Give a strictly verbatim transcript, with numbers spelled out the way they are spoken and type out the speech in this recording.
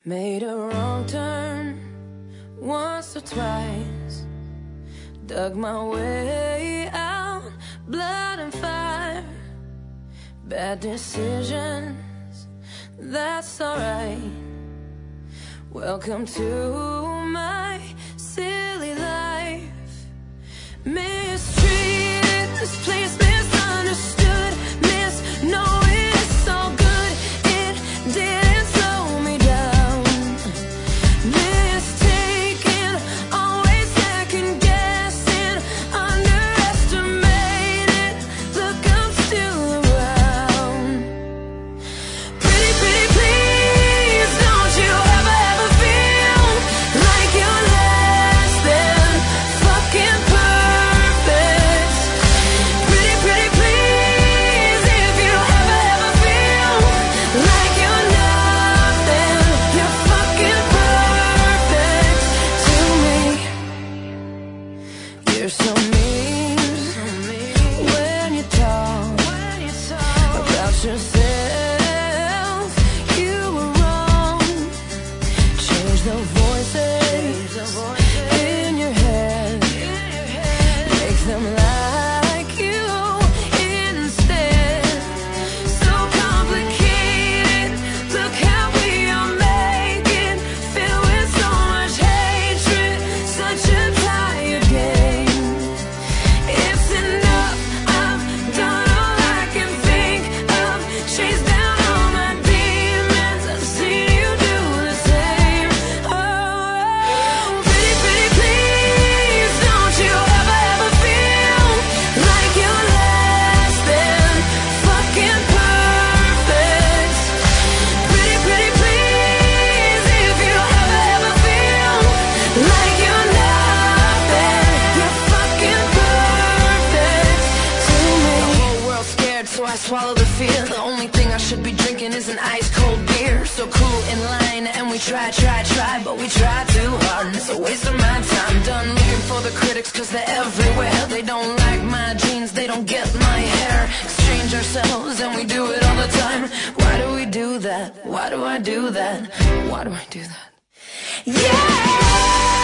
Made a wrong turn once or twice, dug my way out, blood and fire, bad decisions, that's alright. Welcome to my silly life. Mistreated, this place misunderstood, misknowing it's all good, it didn't slow me down. Mistaken, always second guessing, underestimated, look I'm still around. Pretty, pretty please, don't you ever, ever feel like you're less than fucking perfect. Pretty, pretty please, if you ever, ever feel like you're nothing, you're fucking perfect to me. You're so mean when you talk about yourself. You were wrong. Change the voices in your head. Make them like you instead. So complicated. Look how we are making. Filled with so much hatred. Such a tired game. It's enough. I've done all I can think of. Chased down all my demons. I've seen you do the same. Oh, pretty, pretty please, don't you ever, ever feel like you're less than fucking perfect. Pretty, pretty please, if you ever, ever feel like you're nothing, you're fucking perfect to me. The whole world's scared, so I swallow the fear. The only thing I should be drinking is an ice cold beer. So cool in line, and we try, try, try, but we try too hard, and it's a waste of my time. Done looking for the critics, cause they're everywhere. They don't like my jeans, they don't get my hair. Exchange ourselves, and we do it all the time. Why do we do that? Why do I do that? Why do I do that? Yeah!